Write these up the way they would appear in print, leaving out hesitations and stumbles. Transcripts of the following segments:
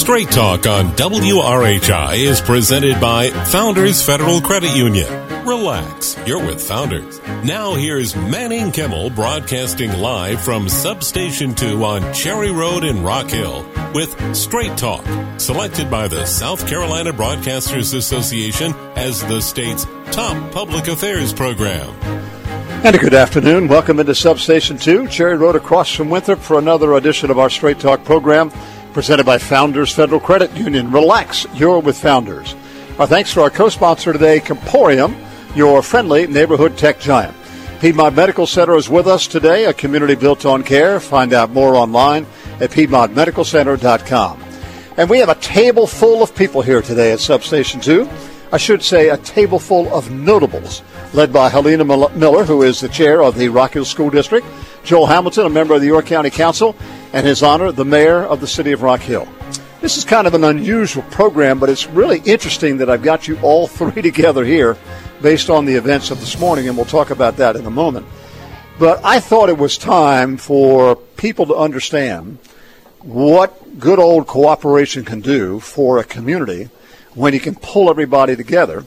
Straight Talk on WRHI is presented by Founders Federal Credit Union. Relax, you're with Founders. Now here's Manning Kimmel broadcasting live from Substation 2 on Cherry Road in Rock Hill with Straight Talk, selected by the South Carolina Broadcasters Association as the state's top public affairs program. And a good afternoon. Welcome into Substation 2, Cherry Road across from Winthrop for another edition of our Straight Talk program presented by Founders Federal Credit Union. Relax, you're with Founders. Our thanks to our co-sponsor today, Comporium, your friendly neighborhood tech giant. Piedmont Medical Center is with us today, a community built on care. Find out more online at PiedmontMedicalCenter.com. And we have a table full of people here today at Substation 2. I should say a table full of notables, led by Helena Miller, who is the chair of the Rock Hill School District, Joel Hamilton, a member of the York County Council, and His Honor, the mayor of the city of Rock Hill. This is kind of an unusual program, but it's really interesting that I've got you all three together here based on the events of this morning, and we'll talk about that in a moment. But I thought it was time for people to understand what good old cooperation can do for a community when you can pull everybody together,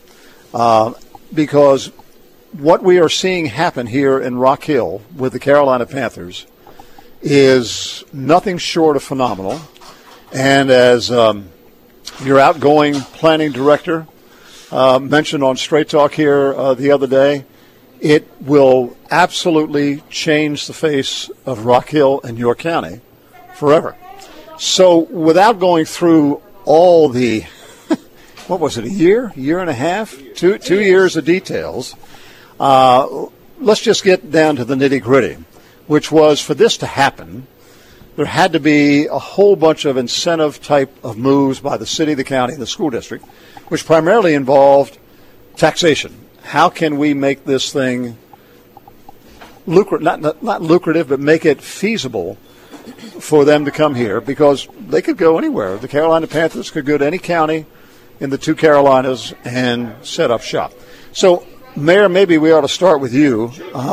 because what we are seeing happen here in Rock Hill with the Carolina Panthers is nothing short of phenomenal. And as your outgoing planning director mentioned on Straight Talk here the other day, it will absolutely change the face of Rock Hill and York County forever. So without going through all the, what was it, a year and a half, two years of details, let's just get down to the nitty-gritty, which was for this to happen, there had to be a whole bunch of incentive type of moves by the city, the county, and the school district, which primarily involved taxation. How can we make this thing not lucrative, but make it feasible for them to come here? Because they could go anywhere. The Carolina Panthers could go to any county in the two Carolinas and set up shop. So, Mayor, maybe we ought to start with you.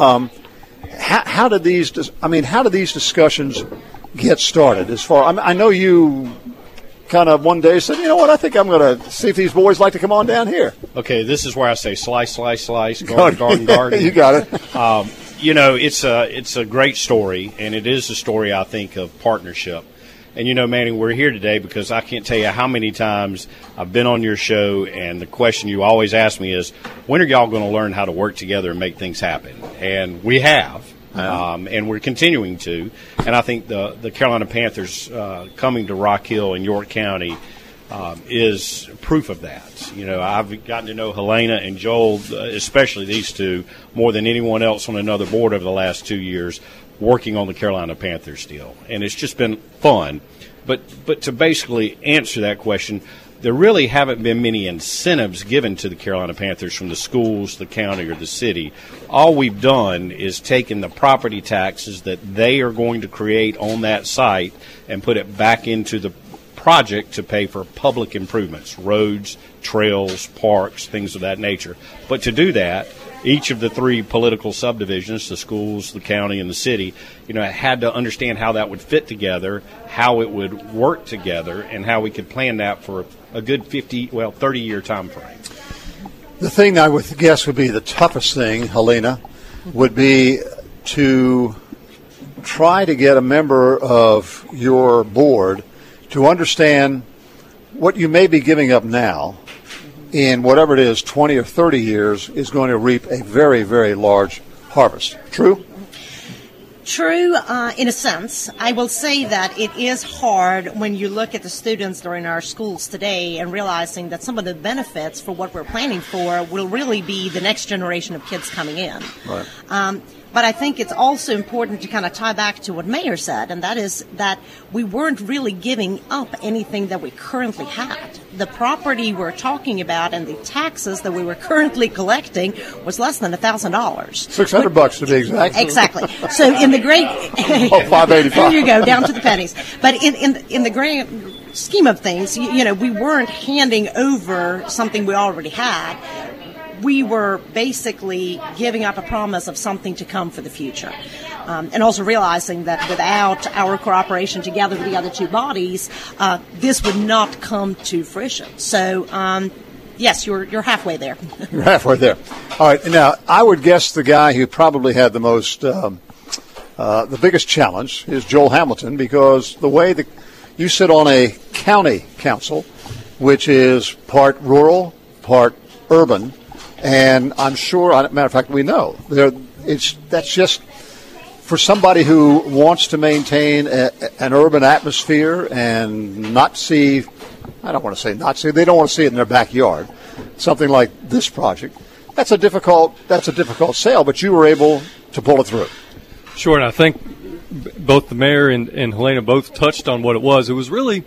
How did these discussions get started? I know you kind of one day said, you know what, I think I'm going to see if these boys like to come on down here. Okay, this is where I say slice, garden. You got it. It's a great story, and it is a story, I think, of partnership. And, Manning, we're here today because I can't tell you how many times I've been on your show, and the question you always ask me is, when are y'all going to learn how to work together and make things happen? And we have, and we're continuing to. And I think the Carolina Panthers coming to Rock Hill in York County is proof of that. I've gotten to know Helena and Joel, especially these two, more than anyone else on another board over the last 2 years, working on the Carolina Panthers deal. And it's just been fun. But to basically answer that question, there really haven't been many incentives given to the Carolina Panthers from the schools, the county, or the city. All we've done is taken the property taxes that they are going to create on that site and put it back into the project to pay for public improvements, roads, trails, parks, things of that nature. But to do that, each of the three political subdivisions, the schools, the county, and the city, had to understand how that would fit together, how it would work together, and how we could plan that for a good 30-year time frame. The thing I would guess would be the toughest thing, Helena, would be to try to get a member of your board to understand what you may be giving up now in whatever it is, 20 or 30 years, is going to reap a very, very large harvest. True? True, in a sense. I will say that it is hard when you look at the students that are in our schools today and realizing that some of the benefits for what we're planning for will really be the next generation of kids coming in. Right. But I think it's also important to kind of tie back to what Mayor said, and that is that we weren't really giving up anything that we currently had. The property we're talking about and the taxes that we were currently collecting was less than $1,000. $600 to be exact. Exactly. So in the great $585. There you go, down to the pennies. But in the grand scheme of things, we weren't handing over something we already had. We were basically giving up a promise of something to come for the future. and also realizing that without our cooperation together with the other two bodies, this would not come to fruition. So, yes, you're halfway there. You're halfway there. All right. Now, I would guess the guy who probably had the most, the biggest challenge is Joel Hamilton, because the way that you sit on a county council, which is part rural, part urban, and I'm sure, matter of fact, we know that's just for somebody who wants to maintain an urban atmosphere and not see. I don't want to say not see. They don't want to see it in their backyard. Something like this project. That's a difficult sale, but you were able to pull it through. Sure, and I think both the mayor and Helena both touched on what it was. It was really,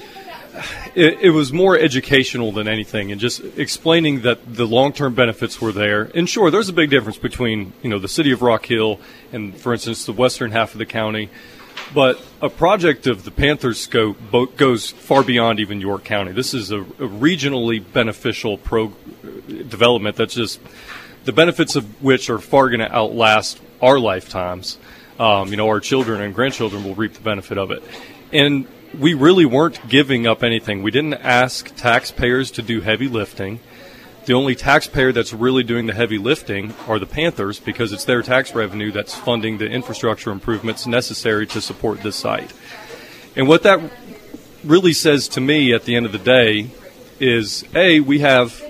it was more educational than anything, and just explaining that the long-term benefits were there. And sure, there's a big difference between, the city of Rock Hill and, for instance, the western half of the county. But a project of the Panthers scope goes far beyond even York County. This is a regionally beneficial development that's just the benefits of which are far going to outlast our lifetimes. Our children and grandchildren will reap the benefit of it. And we really weren't giving up anything. We didn't ask taxpayers to do heavy lifting. The only taxpayer that's really doing the heavy lifting are the Panthers, because it's their tax revenue that's funding the infrastructure improvements necessary to support this site. And what that really says to me at the end of the day is, A, we have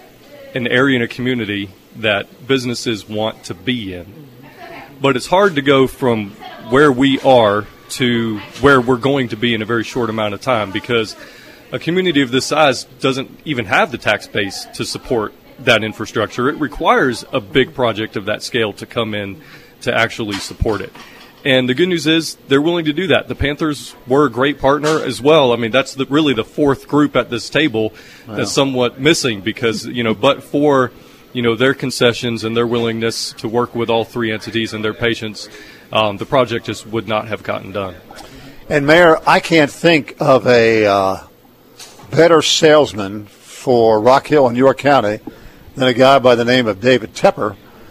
an area and a community that businesses want to be in. But it's hard to go from where we are to where we're going to be in a very short amount of time, because a community of this size doesn't even have the tax base to support that infrastructure. It requires a big project of that scale to come in to actually support it. And the good news is they're willing to do that. The Panthers were a great partner as well. I mean, that's really the fourth group at this table that's somewhat missing, because, but for, their concessions and their willingness to work with all three entities and their patience, the project just would not have gotten done. And Mayor, I can't think of a better salesman for Rock Hill and York County than a guy by the name of David Tepper.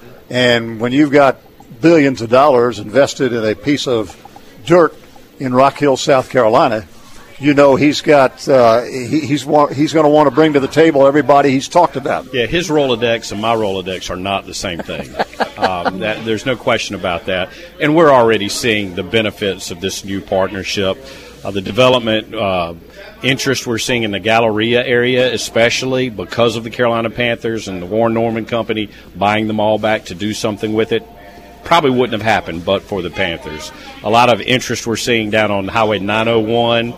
And when you've got billions of dollars invested in a piece of dirt in Rock Hill, South Carolina, he's got he's going to want to bring to the table everybody he's talked about. Yeah, his Rolodex and my Rolodex are not the same thing. There's no question about that. And we're already seeing the benefits of this new partnership. The development interest we're seeing in the Galleria area, especially because of the Carolina Panthers and the Warren Norman Company buying them all back to do something with it, probably wouldn't have happened but for the Panthers. A lot of interest we're seeing down on Highway 901,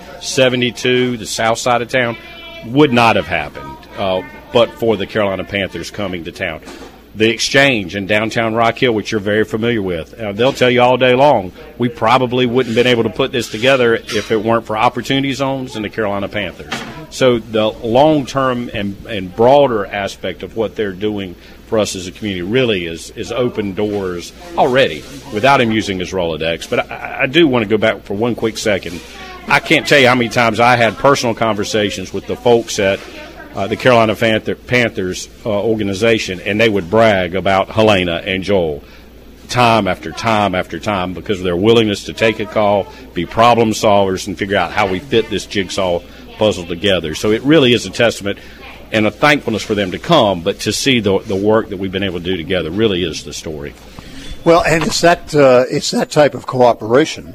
72, the south side of town, would not have happened but for the Carolina Panthers coming to town. The Exchange in downtown Rock Hill, which you're very familiar with, they'll tell you all day long, we probably wouldn't have been able to put this together if it weren't for Opportunity Zones and the Carolina Panthers. So the long-term and broader aspect of what they're doing for us as a community really is open doors already without him using his Rolodex. But I do want to go back for one quick second. I can't tell you how many times I had personal conversations with the folks at the Carolina Panthers organization, and they would brag about Helena and Joel time after time after time because of their willingness to take a call, be problem solvers, and figure out how we fit this jigsaw puzzle together. So it really is a testament and a thankfulness for them to come, but to see the work that we've been able to do together really is the story. Well, and it's that type of cooperation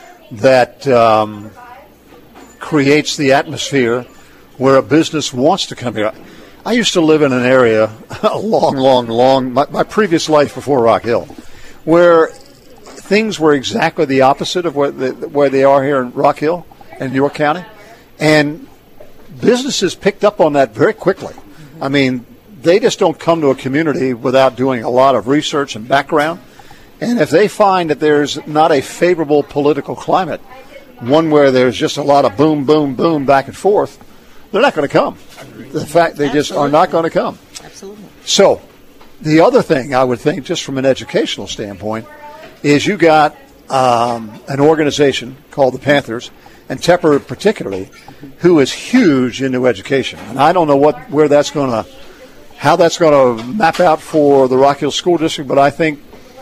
that creates the atmosphere where a business wants to come here. I used to live in an area a long, my previous life before Rock Hill, where things were exactly the opposite of where they are here in Rock Hill and York County. And businesses picked up on that very quickly. I mean, they just don't come to a community without doing a lot of research and background. And if they find that there's not a favorable political climate, one where there's just a lot of boom, boom, boom back and forth, they're not going to come. The fact they just are not going to come. Absolutely. So the other thing I would think, just from an educational standpoint, is you got an organization called the Panthers, and Tepper particularly, who is huge into education. And I don't know how that's going to map out for the Rock Hill School District, but I think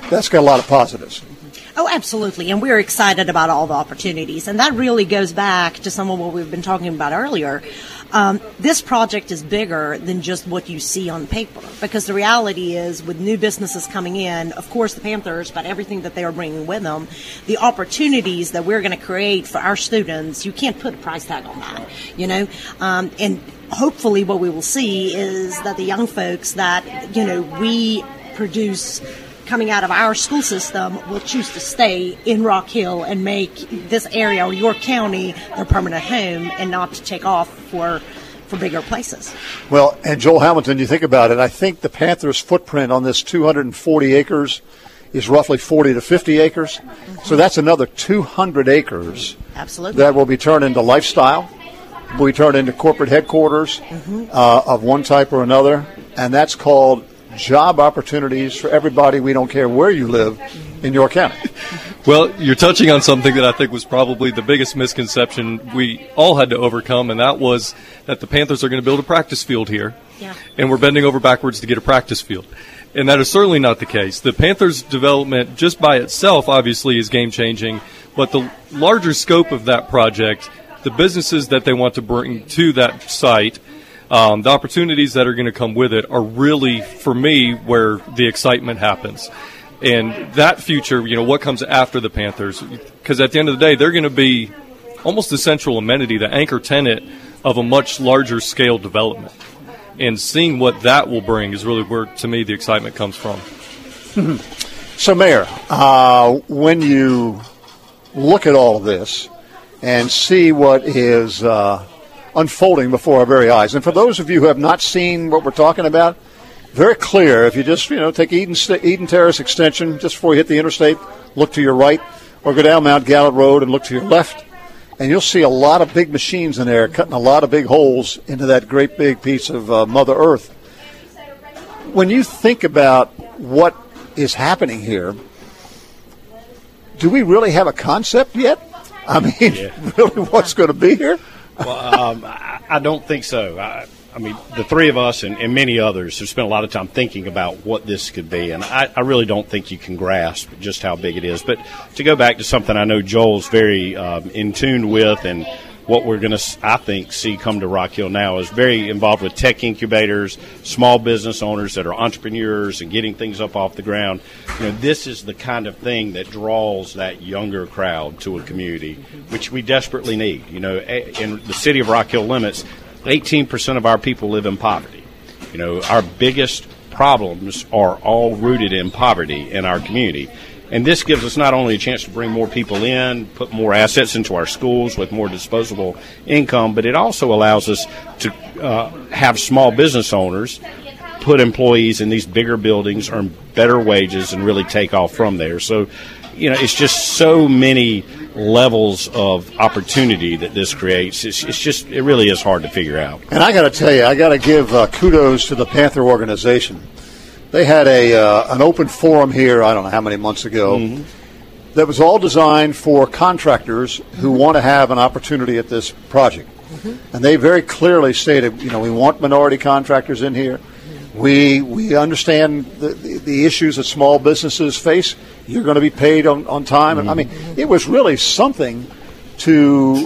that's got a lot of positives. Oh, absolutely. And we're excited about all the opportunities. And that really goes back to some of what we've been talking about earlier. This project is bigger than just what you see on paper, because the reality is, with new businesses coming in, of course the Panthers, but everything that they are bringing with them, the opportunities that we're going to create for our students, you can't put a price tag on that, you know. And hopefully what we will see is that the young folks that, you know, we produce coming out of our school system will choose to stay in Rock Hill and make this area or York County their permanent home, and not to take off for bigger places. Well, and Joel Hamilton, you think about it, I think the Panthers' footprint on this 240 acres is roughly 40 to 50 acres. Mm-hmm. So that's another 200 acres. Absolutely. That will be turned into lifestyle, will be turned into corporate headquarters of one type or another, and that's called job opportunities for everybody. We don't care where you live in York County. Well, you're touching on something that I think was probably the biggest misconception we all had to overcome, and that was that the Panthers are going to build a practice field here, and we're bending over backwards to get a practice field. And that is certainly not the case. The Panthers' development just by itself obviously is game-changing, but the larger scope of that project, the businesses that they want to bring to that site, the opportunities that are going to come with it are really, for me, where the excitement happens. And that future, you know, what comes after the Panthers, because at the end of the day, they're going to be almost the central amenity, the anchor tenant of a much larger scale development. And seeing what that will bring is really where, to me, the excitement comes from. So, Mayor, when you look at all of this and see what is unfolding before our very eyes. And for those of you who have not seen what we're talking about, very clear. If you just, you know, take Eden Terrace Extension just before you hit the interstate, look to your right, or go down Mount Gallup Road and look to your left, and you'll see a lot of big machines in there cutting a lot of big holes into that great big piece of Mother Earth. When you think about what is happening here, do we really have a concept yet? I mean, really what's going to be here? Well, I don't think so. I mean, the three of us and many others have spent a lot of time thinking about what this could be, and I really don't think you can grasp just how big it is. But to go back to something I know Joel's very in tune with, and what we're going to, I think, see come to Rock Hill now is very involved with tech incubators, small business owners that are entrepreneurs and getting things up off the ground. You know, this is the kind of thing that draws that younger crowd to a community, which we desperately need. You know, in the city of Rock Hill limits, 18% of our people live in poverty. You know, our biggest problems are all rooted in poverty in our community. And this gives us not only a chance to bring more people in, put more assets into our schools with more disposable income, but it also allows us to have small business owners put employees in these bigger buildings, earn better wages, and really take off from there. So, you know, it's just so many levels of opportunity that this creates. It really is hard to figure out. And I got to tell you, I got to give kudos to the Panther organization. They had an open forum here, I don't know how many months ago, that was all designed for contractors who want to have an opportunity at this project. And they very clearly stated, you know, we want minority contractors in here. We understand the issues that small businesses face. You're going to be paid on time. I mean, it was really something to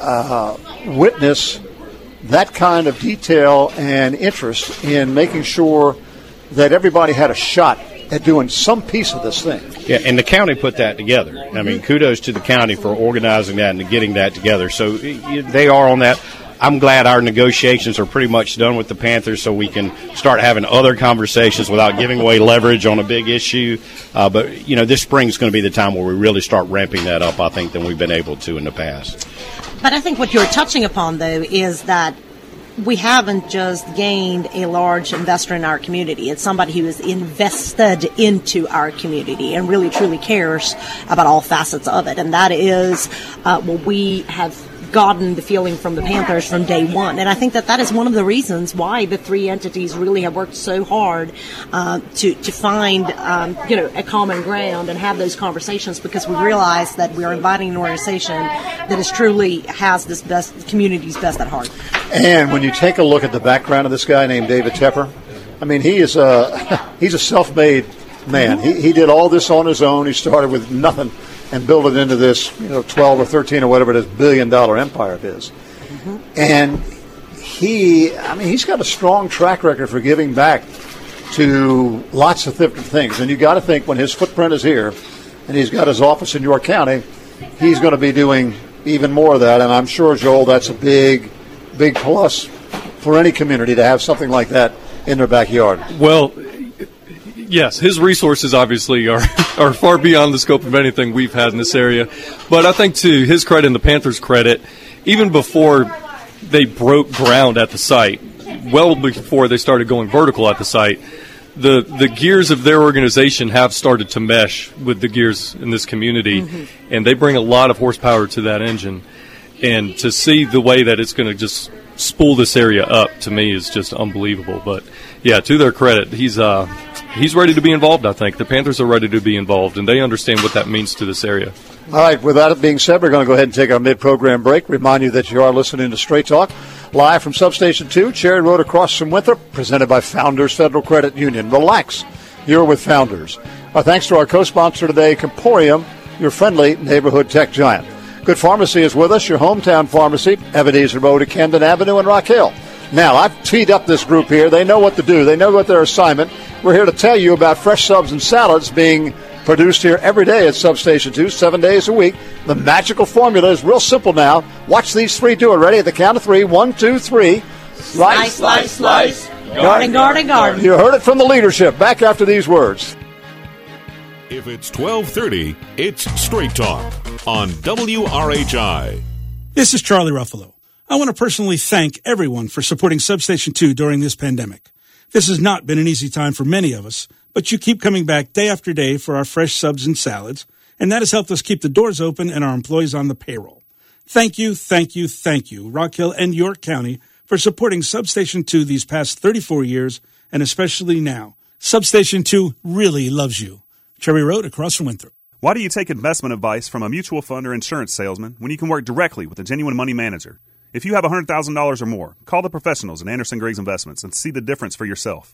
witness that kind of detail and interest in making sure that everybody had a shot at doing some piece of this thing. Yeah, and the county put that together. I mean, kudos to the county for organizing that and getting that together. So they are on that. I'm glad our negotiations are pretty much done with the Panthers, so we can start having other conversations without giving away leverage on a big issue. But, you know, this spring is going to be the time where we really start ramping that up, I think, than we've been able to in the past. But I think what you're touching upon, though, is that we haven't just gained a large investor in our community. It's somebody who is invested into our community and really, truly cares about all facets of it. And that is what we have gotten the feeling from the Panthers from day one. And I think that is one of the reasons why the three entities really have worked so hard to find, a common ground and have those conversations, because we realize that we are inviting an organization that is truly has this community's best at heart. And when you take a look at the background of this guy named David Tepper, I mean, he's a self-made man. He did all this on his own. He started with nothing and built it into this, 12 or 13 or whatever it is, $1 billion empire of his. And he's got a strong track record for giving back to lots of different things. And you got to think when his footprint is here and he's got his office in York County, he's going to be doing even more of that. And I'm sure, Joel, that's a big, big plus for any community to have something like that in their backyard. Well, yes, his resources obviously are far beyond the scope of anything we've had in this area. But I think to his credit and the Panthers' credit, even before they broke ground at the site, well before they started going vertical at the site, the gears of their organization have started to mesh with the gears in this community, and they bring a lot of horsepower to that engine. And to see the way that it's going to just spool this area up, to me, is just unbelievable. But, yeah, to their credit, he's ready to be involved, I think. The Panthers are ready to be involved, and they understand what that means to this area. All right, with that being said, we're going to go ahead and take our mid-program break. Remind you that you are listening to Straight Talk, live from Substation 2, Cherry Road across from Winthrop, presented by Founders Federal Credit Union. Relax, you're with Founders. Our thanks to our co-sponsor today, Comporium, your friendly neighborhood tech giant. Good Pharmacy is with us, your hometown pharmacy, Ebenezer Road at Camden Avenue in Rock Hill. Now, I've teed up this group here. They know what to do. They know what their assignment. We're here to tell you about fresh subs and salads being produced here every day at Substation 2, 7 days a week. The magical formula is real simple now. Watch these three do it. Ready? At the count of 3. 1, 2, 3. Slice, slice, slice. Garden, garden, garden. You heard it from the leadership. Back after these words. If it's 12:30, it's Straight Talk on WRHI. This is Charlie Ruffalo. I want to personally thank everyone for supporting Substation 2 during this pandemic. This has not been an easy time for many of us, but you keep coming back day after day for our fresh subs and salads, and that has helped us keep the doors open and our employees on the payroll. Thank you, thank you, thank you, Rock Hill and York County, for supporting Substation 2 these past 34 years, and especially now. Substation 2 really loves you. Cherry Road across from Winthrop. Why do you take investment advice from a mutual fund or insurance salesman when you can work directly with a genuine money manager? If you have $100,000 or more, call the professionals at Anderson Griggs Investments and see the difference for yourself.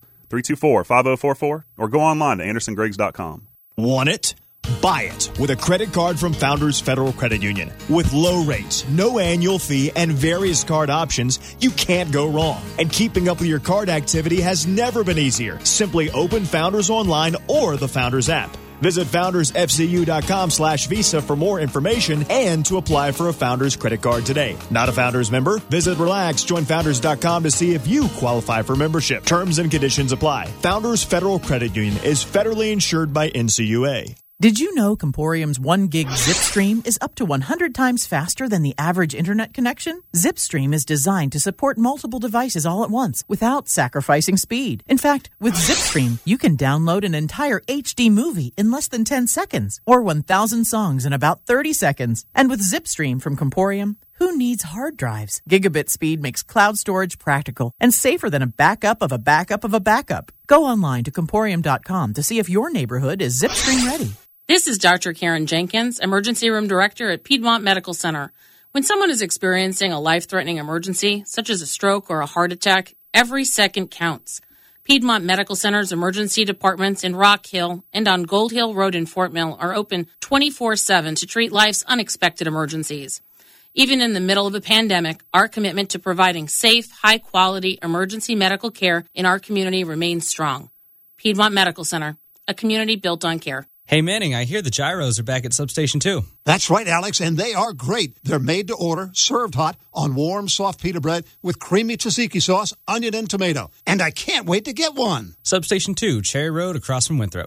324-5044 or go online to andersongriggs.com. Want it? Buy it with a credit card from Founders Federal Credit Union. With low rates, no annual fee, and various card options, you can't go wrong. And keeping up with your card activity has never been easier. Simply open Founders online or the Founders app. Visit foundersfcu.com/Visa for more information and to apply for a Founders credit card today. Not a Founders member? Visit Relax, join Founders.com to see if you qualify for membership. Terms and conditions apply. Founders Federal Credit Union is federally insured by NCUA. Did you know Comporium's 1 gig ZipStream is up to 100 times faster than the average internet connection? ZipStream is designed to support multiple devices all at once without sacrificing speed. In fact, with ZipStream, you can download an entire HD movie in less than 10 seconds or 1,000 songs in about 30 seconds. And with ZipStream from Comporium, who needs hard drives? Gigabit speed makes cloud storage practical and safer than a backup of a backup of a backup. Go online to Comporium.com to see if your neighborhood is ZipStream ready. This is Dr. Karen Jenkins, Emergency Room Director at Piedmont Medical Center. When someone is experiencing a life-threatening emergency, such as a stroke or a heart attack, every second counts. Piedmont Medical Center's emergency departments in Rock Hill and on Gold Hill Road in Fort Mill are open 24/7 to treat life's unexpected emergencies. Even in the middle of a pandemic, our commitment to providing safe, high-quality emergency medical care in our community remains strong. Piedmont Medical Center, a community built on care. Hey, Manning, I hear the gyros are back at Substation 2. That's right, Alex, and they are great. They're made to order, served hot, on warm, soft pita bread with creamy tzatziki sauce, onion, and tomato. And I can't wait to get one. Substation 2, Cherry Road across from Winthrop.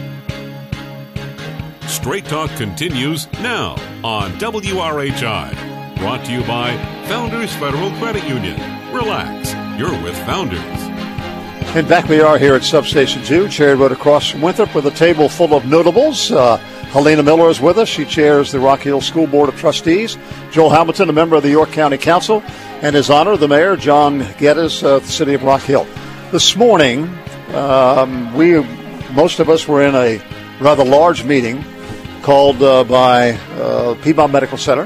Straight Talk continues now on WRHI. Brought to you by Founders Federal Credit Union. Relax, you're with Founders. And back we are here at Substation 2, Cherry Road across from Winthrop, with a table full of notables. Helena Miller is with us. She chairs the Rock Hill School Board of Trustees. Joel Hamilton, a member of the York County Council. And His Honor, the Mayor, John Geddes of the City of Rock Hill. This morning, most of us were in a rather large meeting called by Piedmont Medical Center.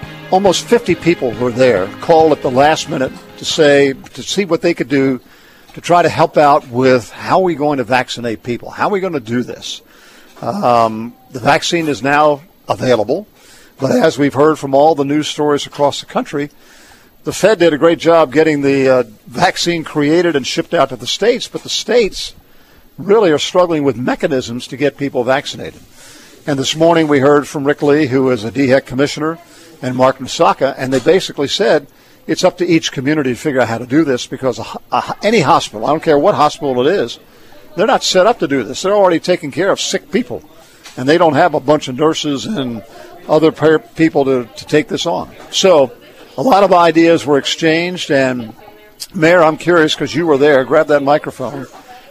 Almost 50 people were there, called at the last minute to see what they could do to try to help out with how are we going to vaccinate people? How are we going to do this? The vaccine is now available, but as we've heard from all the news stories across the country, the Fed did a great job getting the vaccine created and shipped out to the states, but the states really are struggling with mechanisms to get people vaccinated. And this morning we heard from Rick Lee, who is a DHEC commissioner, and Mark Msaka, and they basically said it's up to each community to figure out how to do this because any hospital, I don't care what hospital it is, they're not set up to do this. They're already taking care of sick people, and they don't have a bunch of nurses and other people to take this on. So a lot of ideas were exchanged, and Mayor, I'm curious because you were there. Grab that microphone.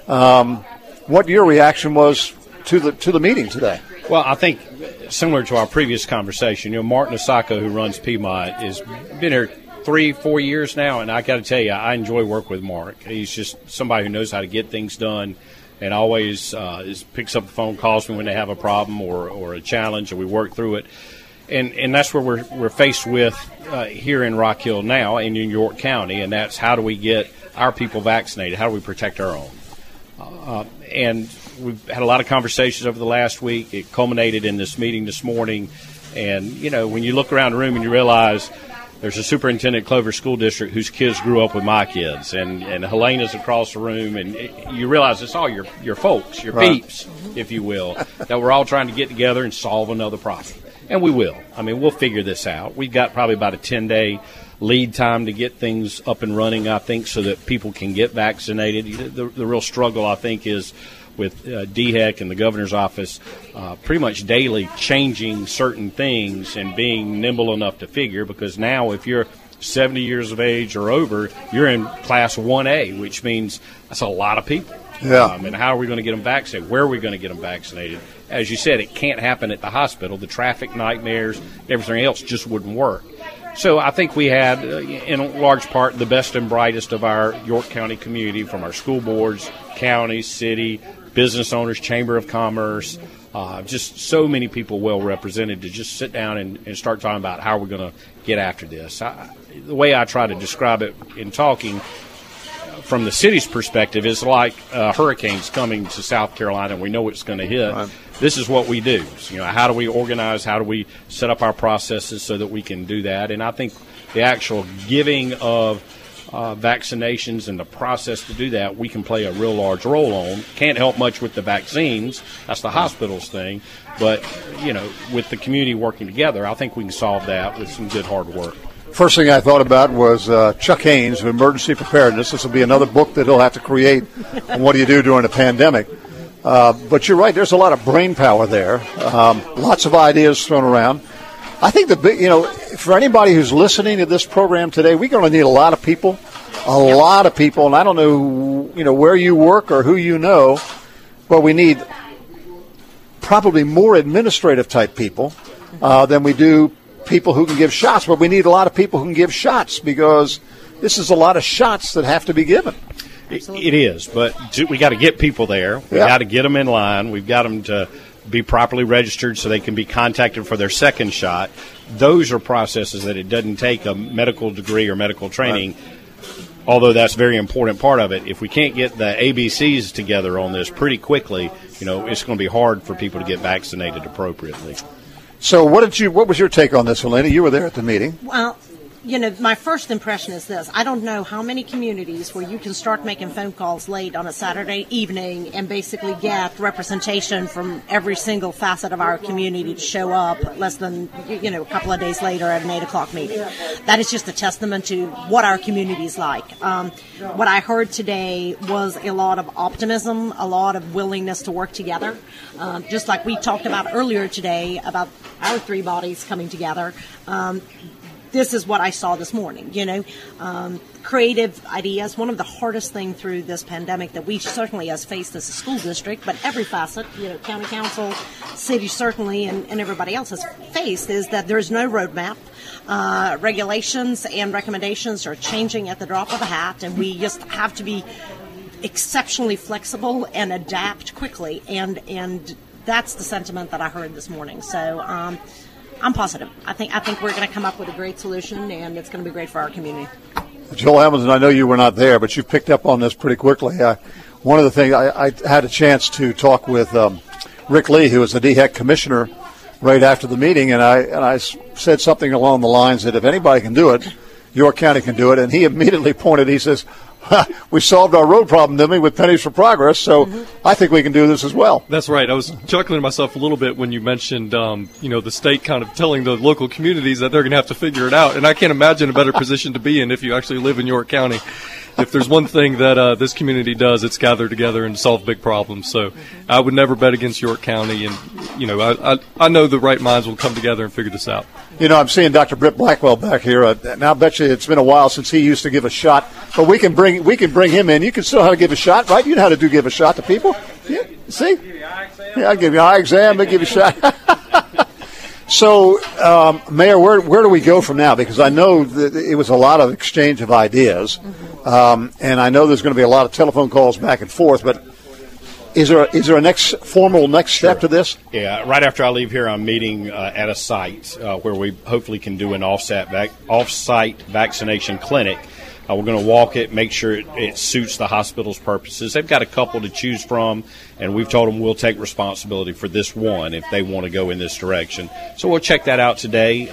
What your reaction was to the meeting today? Well, I think similar to our previous conversation, Mark Msaka, who runs Piedmont, has been here 3-4 years now, and I got to tell you, I enjoy working with Mark. He's just somebody who knows how to get things done, and always picks up the phone, calls me when they have a problem or a challenge, and we work through it. And that's where we're faced with here in Rock Hill now and in York County, and that's how do we get our people vaccinated? How do we protect our own? And we've had a lot of conversations over the last week. It culminated in this meeting this morning. And, when you look around the room and you realize there's a superintendent at Clover School District whose kids grew up with my kids, and Helena's across the room, and you realize it's all your folks, your peeps, if you will, that we're all trying to get together and solve another problem. And we will. We'll figure this out. We've got probably about a 10-day lead time to get things up and running, I think, so that people can get vaccinated. The real struggle, I think, is with DHEC and the governor's office pretty much daily changing certain things and being nimble enough to figure, because now if you're 70 years of age or over, you're in Class 1A, which means that's a lot of people. Yeah. And how are we going to get them vaccinated? Where are we going to get them vaccinated? As you said, it can't happen at the hospital. The traffic nightmares, everything else just wouldn't work. So I think we had, in large part, the best and brightest of our York County community, from our school boards, county, city, business owners, Chamber of Commerce, just so many people well represented to just sit down and start talking about how we're going to get after this. The way I try to describe it in talking from the city's perspective is like hurricanes coming to South Carolina, and we know it's going to hit. Right. This is what we do. So, how do we organize? How do we set up our processes so that we can do that? And I think the actual giving of vaccinations and the process to do that, we can play a real large role on. Can't help much with the vaccines. That's the hospital's thing. But, with the community working together, I think we can solve that with some good hard work. First thing I thought about was Chuck Haynes of Emergency Preparedness. This will be another book that he'll have to create on what do you do during a pandemic. But you're right, there's a lot of brain power there. Lots of ideas thrown around. I think for anybody who's listening to this program today, we're going to need a lot of people, lot of people. And I don't know, where you work or who you know, but we need probably more administrative type people than we do people who can give shots. But we need a lot of people who can give shots, because this is a lot of shots that have to be given. It is, but we got to get people there. We got to get them in line. We've got them to be properly registered so they can be contacted for their second shot. Those are processes that it doesn't take a medical degree or medical training, although that's a very important part of it. If we can't get the ABCs together on this pretty quickly, it's going to be hard for people to get vaccinated appropriately. So what was your take on this, Helena? You were there at the meeting. Well, my first impression is this. I don't know how many communities where you can start making phone calls late on a Saturday evening and basically get representation from every single facet of our community to show up less than, a couple of days later at an 8 o'clock meeting. That is just a testament to what our community is like. What I heard today was a lot of optimism, a lot of willingness to work together. Just like we talked about earlier today about our three bodies coming together. This is what I saw this morning, creative ideas. One of the hardest things through this pandemic that we certainly has faced as a school district, but every facet, county council, city certainly, and everybody else has faced, is that there's no roadmap. Regulations and recommendations are changing at the drop of a hat, and we just have to be exceptionally flexible and adapt quickly. And that's the sentiment that I heard this morning. So, I'm positive. I think we're going to come up with a great solution, and it's going to be great for our community. Joel Hamilton, I know you were not there, but you picked up on this pretty quickly. One of the things, I had a chance to talk with Rick Lee, who was the DHEC commissioner, right after the meeting, and I said something along the lines that if anybody can do it, York County can do it. And he immediately pointed, he says, we solved our road problem, didn't we, with Pennies for Progress, so I think we can do this as well. That's right. I was chuckling to myself a little bit when you mentioned, the state kind of telling the local communities that they're going to have to figure it out. And I can't imagine a better position to be in if you actually live in York County. If there's one thing that this community does, it's gather together and solve big problems. So I would never bet against York County. And, I know the right minds will come together and figure this out. I'm seeing Dr. Britt Blackwell back here. Now I bet you it's been a while since he used to give a shot. But we can bring him in. You can still know how to give a shot, right? You know how to give a shot to people. Yeah, see? Yeah, I'll give you an eye exam. I'll give you a shot. So, Mayor, where do we go from now? Because I know that it was a lot of exchange of ideas, and I know there's going to be a lot of telephone calls back and forth. But is there a formal next step to this? Yeah, right after I leave here, I'm meeting at a site where we hopefully can do an off-site vaccination clinic. We're going to walk it, make sure it suits the hospital's purposes. They've got a couple to choose from, and we've told them we'll take responsibility for this one if they want to go in this direction. So we'll check that out today.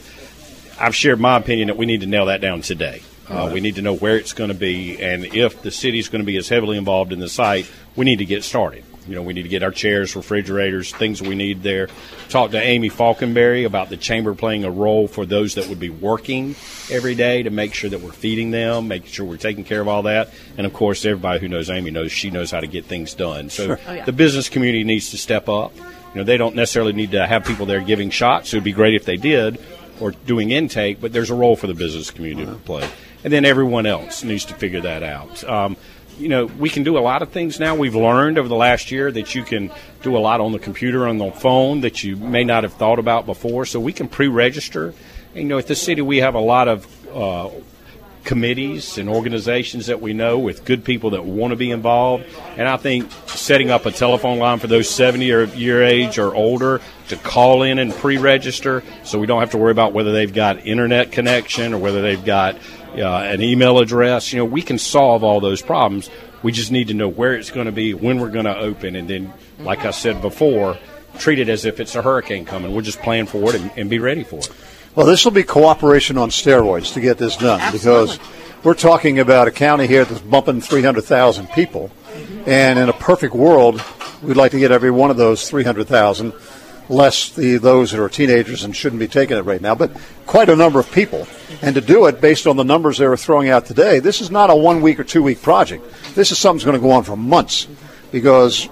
I've shared my opinion that we need to nail that down today. We need to know where it's going to be, and if the city's going to be as heavily involved in the site, we need to get started. We need to get our chairs, refrigerators, things we need there. Talk to Amy Falkenberry about the chamber playing a role for those that would be working every day to make sure that we're feeding them, making sure we're taking care of all that. And, of course, everybody who knows Amy knows she knows how to get things done. So the business community needs to step up. They don't necessarily need to have people there giving shots. It would be great if they did, or doing intake, but there's a role for the business community to play. And then everyone else needs to figure that out. We can do a lot of things now. We've learned over the last year that you can do a lot on the computer, on the phone that you may not have thought about before. So we can pre-register. And, at the city, we have a lot of committees and organizations that we know with good people that want to be involved. And I think setting up a telephone line for those 70-year age or older to call in and pre-register so we don't have to worry about whether they've got internet connection or whether they've got an email address. We can solve all those problems. We just need to know where it's going to be, when we're going to open, and then, like I said before, treat it as if it's a hurricane coming. We'll just plan for it and be ready for it. Well, this will be cooperation on steroids to get this done. Absolutely. Because we're talking about a county here that's bumping 300,000 people, and in a perfect world, we'd like to get every one of those 300,000, less those that are teenagers and shouldn't be taking it right now, but quite a number of people. And to do it based on the numbers they were throwing out today, this is not a 1 week or 2 week project. This is something that's going to go on for months, because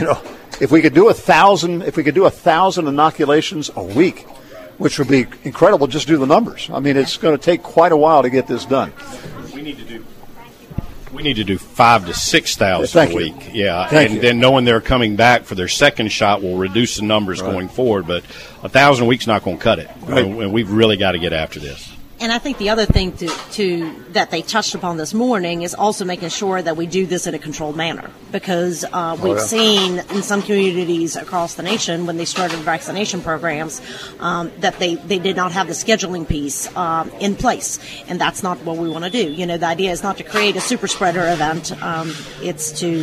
if we could do 1,000 inoculations a week, which would be incredible, just do the numbers. I mean, it's going to take quite a while to get this done. We need to do 5,000 to 6,000 a week. Yeah, then knowing they're coming back for their second shot will reduce the numbers going forward. But 1,000 a week's not going to cut it. Right. And we've really got to get after this. And I think the other thing that they touched upon this morning is also making sure that we do this in a controlled manner, because we've seen in some communities across the nation when they started vaccination programs that they did not have the scheduling piece in place, and that's not what we want to do. The idea is not to create a super spreader event. It's to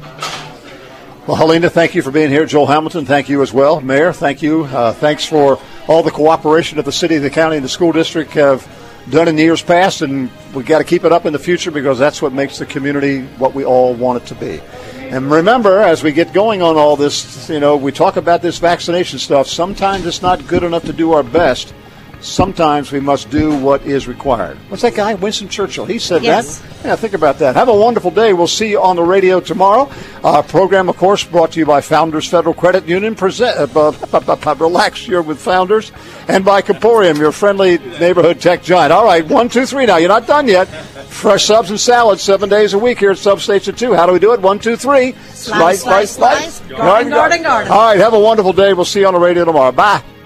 Well, Helena, thank you for being here. Joel Hamilton, thank you as well. Mayor, thank you. Thanks for all the cooperation that the city, the county, and the school district have done in years past, and we've got to keep it up in the future, because that's what makes the community what we all want it to be. And remember, as we get going on all this, we talk about this vaccination stuff. Sometimes it's not good enough to do our best. Sometimes we must do what is required. What's that guy? Winston Churchill. He said that. Yeah, think about that. Have a wonderful day. We'll see you on the radio tomorrow. Our program, of course, brought to you by Founders Federal Credit Union. Relax, you're with Founders. And by Comporium, your friendly neighborhood tech giant. All right, 1, 2, 3 now. You're not done yet. Fresh subs and salads 7 days a week here at Substation 2. How do we do it? 1, 2, 3. Slice. Garden. All right, have a wonderful day. We'll see you on the radio tomorrow. Bye.